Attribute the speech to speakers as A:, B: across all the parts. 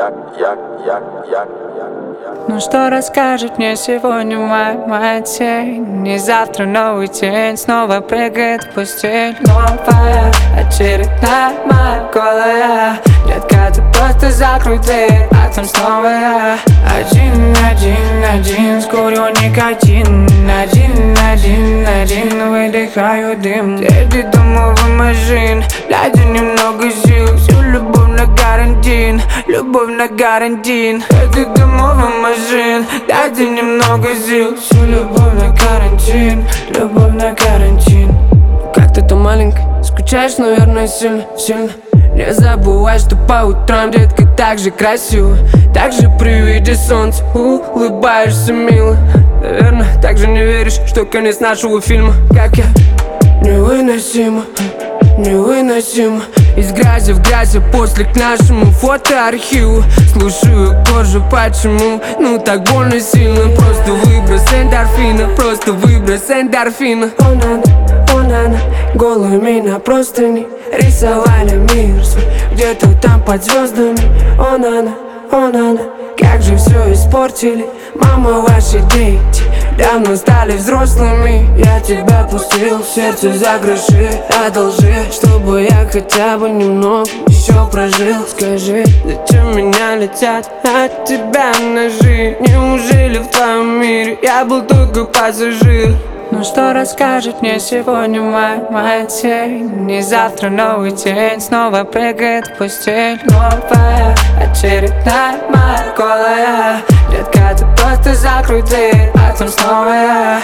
A: Ну что расскажет мне сегодня моя тень? И завтра новый день снова прыгает в постель. Новая очередная моя голая. Детка, ты просто закрой дверь, а там снова я. Один, скурю никотин. Один, выдыхаю дым. Среди домов и машин, глядя немного сил. Всю любовь на карантин, любовь на карантин. Среди домов и машин, глядя немного сил. Всю любовь на карантин, любовь на карантин.
B: Как ты то маленькая, скучаешь, наверное, сильно, сильно. Не забывай, что по утрам, детка, так же красиво. Так же при виде солнца улыбаешься мило. Наверное, так же не веришь, что конец нашего фильма. Как я невыносимо, невыносимо. Из грязи в грязь, после к нашему фотоархиву. Слушаю кожу, почему, ну так больно сильно. Просто выброс эндорфина, просто выброс эндорфина. Она, голыми на простыни рисовали мир свой где-то там под звездами. Она, как же все испортили. Мама, ваши дети давно стали взрослыми. Я тебя пустил в сердце за гроши. Одолжи, чтобы я хотя бы немного еще прожил. Скажи, зачем меня летят от тебя ножи? Неужели в твоем мире я был только пассажир?
A: Ну что расскажет мне сегодня моя тень? И завтра новый день снова прыгает в постель. Новая очередная моя голая. Детка, ты просто закрой дверь, а там снова я.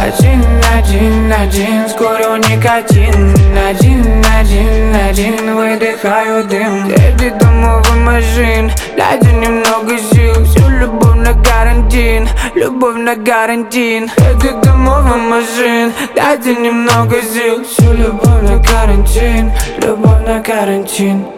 A: Один, скурю никотин. Один, выдыхаю дым. Среди домов и машин, глядя немного сил. Всю любовь на карантин, любовь на карантин. Среди домов и машин, глядя немного сил. Всю любовь на карантин, любовь на карантин.